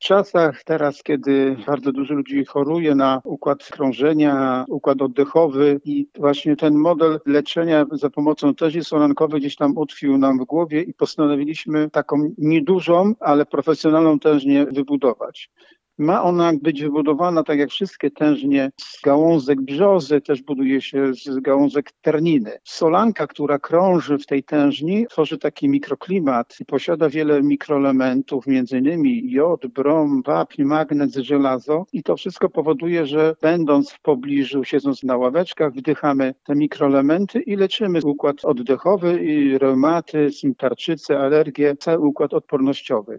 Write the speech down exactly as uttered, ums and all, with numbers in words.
czasach teraz, kiedy bardzo dużo ludzi choruje na układ krążenia, układ oddechowy i właśnie ten model leczenia za pomocą tężni solankowej gdzieś tam utkwił nam w głowie i postanowiliśmy taką niedużą, ale profesjonalną tężnię wybudować. Ma ona być wybudowana tak jak wszystkie tężnie z gałązek brzozy, też buduje się z gałązek terniny. Solanka, która krąży w tej tężni, tworzy taki mikroklimat i posiada wiele mikroelementów, między innymi jod, brom, wapń, magnez, żelazo i to wszystko powoduje, że będąc w pobliżu, siedząc na ławeczkach, wdychamy te mikroelementy i leczymy układ oddechowy i reumatyzm, tarczycę, alergię, cały układ odpornościowy.